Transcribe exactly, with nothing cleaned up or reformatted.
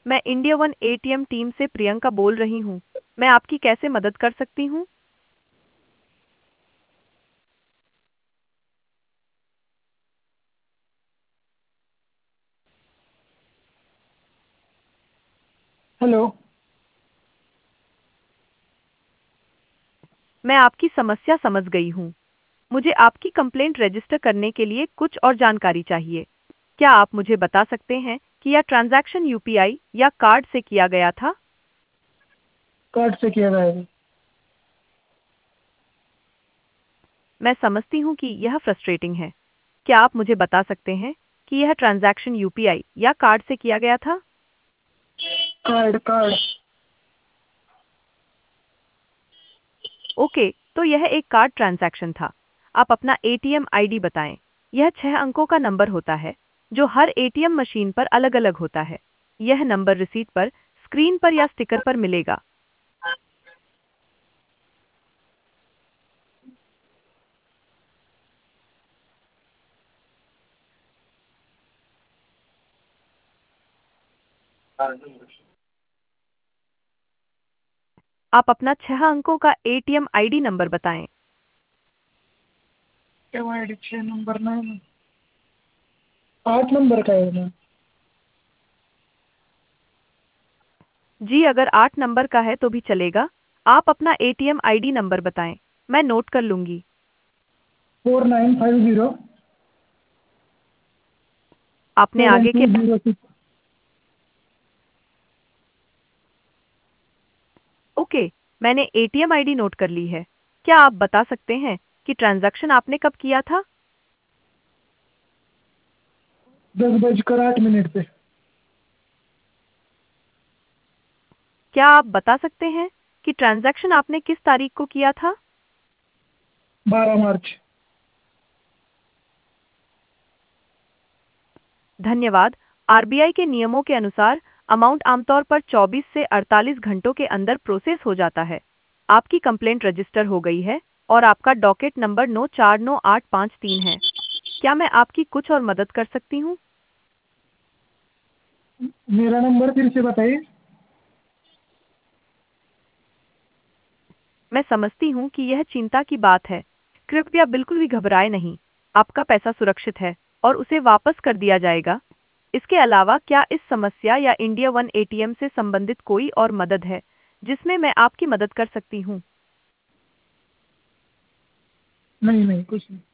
मैं India one ATM team से प्रियंका बोल रही हूँ। मैं आपकी कैसे मदद कर सकती हूँ? हेलो। मैं आपकी समस्या समझ गई हूँ। मुझे आपकी कंप्लेंट रजिस्टर करने के लिए कुछ और जानकारी चाहिए। क्या आप मुझे बता सकते हैं कि यह ट्रांजैक्शन यूपीआई या कार्ड से किया गया था? कार्ड से किया गया है। मैं समझती हूँ कि यह फ्रस्ट्रेटिंग है। क्या आप मुझे बता सकते हैं कि यह ट्रांजैक्शन यूपीआई या कार्ड से किया गया था? Card card. ओके, तो यह एक कार्ड ट्रांजैक्शन था। आप अपना एटीएम आईडी बताएं। यह छह अंकों का नंबर होता है, जो हर एटीएम मशीन पर अलग-अलग होता है। यह नंबर रिसीट पर, स्क्रीन पर या स्टिकर पर मिलेगा। आप अपना छह अंकों का एटीएम आईडी नंबर बताएं। एम आई डी छः नंबर ना, आठ नंबर का है ना। जी, अगर आठ नंबर का है तो भी चलेगा। आप अपना एटीएम आईडी नंबर बताएं। मैं नोट कर लूंगी। फोर नाइन फाइव जीरो आपने सेवन आगे टू क्या? Zero six. ओके, मैंने एटीएम आईडी नोट कर ली है। क्या आप बता सकते हैं कि ट्रांजैक्शन आपने कब किया था? दस बजकर आठ मिनट पे। क्या आप बता सकते हैं कि ट्रांजैक्शन आपने किस तारीख को किया था? बारह मार्च। धन्यवाद। आरबीआई के नियमों के अनुसार अमाउंट आमतौर पर चौबीस से अड़तालीस घंटों के अंदर प्रोसेस हो जाता है। आपकी कंप्लेंट रजिस्टर हो गई है और आपका डॉकेट नंबर नौ चार नौ आठ पाँच तीन है। क्या मैं आपकी कुछ और मदद कर सकती हूँ? मेरा नंबर फिर से बताइए। मैं समझती हूँ कि यह चिंता की बात है। कृपया बिल्कुल भी घबराएं नहीं। आपका पैसा सुरक्षित है और उसे वापस कर दिया जाएगा। इसके अलावा क्या इस समस्या या इंडिया वन एटीएम से संबंधित कोई और मदद है जिसमें मैं आपकी मदद कर सकती हूँ? नहीं नहीं, कुछ नहीं।